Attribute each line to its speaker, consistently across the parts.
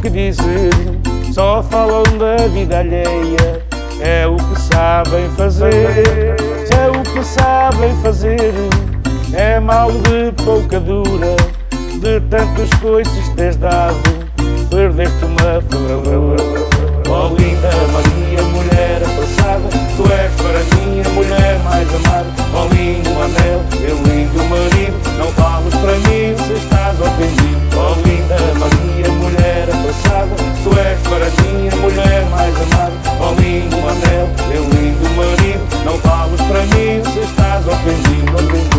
Speaker 1: que dizer, só falam da vida alheia. É o que sabem fazer, é o que sabem fazer. É mal de pouca dura, de tantos coices tens dado, perdeste uma flor. Oh linda Maria, mulher apressada, tu és para mim a mulher mais amada. Oh lindo anel, meu lindo marido, não fales para mim se estás ofendido. Oh linda Maria, mulher apressada, tu és para mim a mulher mais amada. Oh lindo anel, meu lindo marido, não fales para mim se estás ofendido.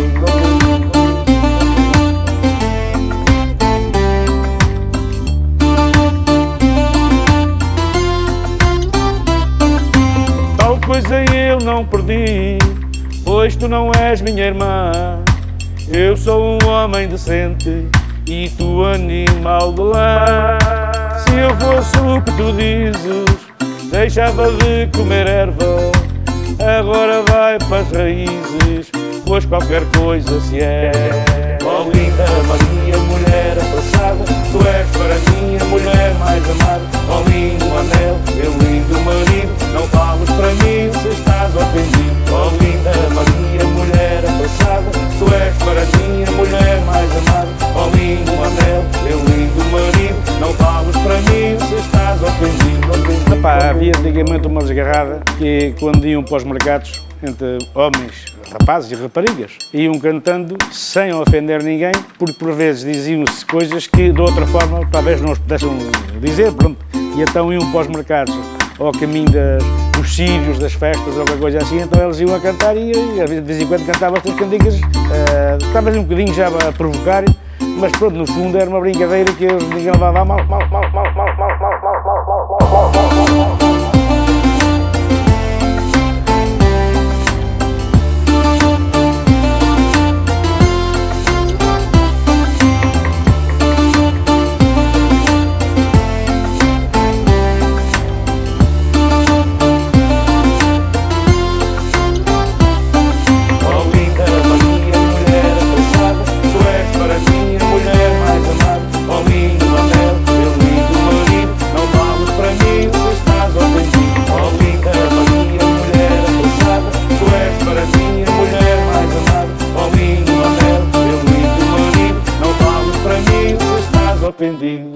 Speaker 1: Tal coisa eu não perdi, pois tu não és minha irmã. Eu sou um homem decente e tu animal de lã. Se eu fosse o que tu dizes, deixava de comer erva. Agora vai para as raízes, pois qualquer coisa se é. Oh linda Maria, mulher apressada, tu és para mim a mulher mais amada. Oh lindo anel, meu lindo marido, não fales para mim se estás ofendido. Oh linda Maria, mulher apressada, tu és para mim a mulher mais amada. Oh lindo anel, meu lindo marido, não fales para mim se estás ofendido. Epá, havia antigamente uma desgarrada que quando iam para os mercados, entre homens, rapazes e raparigas, iam cantando sem ofender ninguém, porque por vezes diziam-se coisas que de outra forma talvez não os pudessem dizer, pronto. E então iam para os mercados ao caminho dos sírios, das festas ou qualquer coisa assim, então eles iam a cantar e de vez em quando cantavam estas cantigas, talvez um bocadinho já a provocar, mas pronto, no fundo era uma brincadeira que ninguém levava a mal. Arrependido.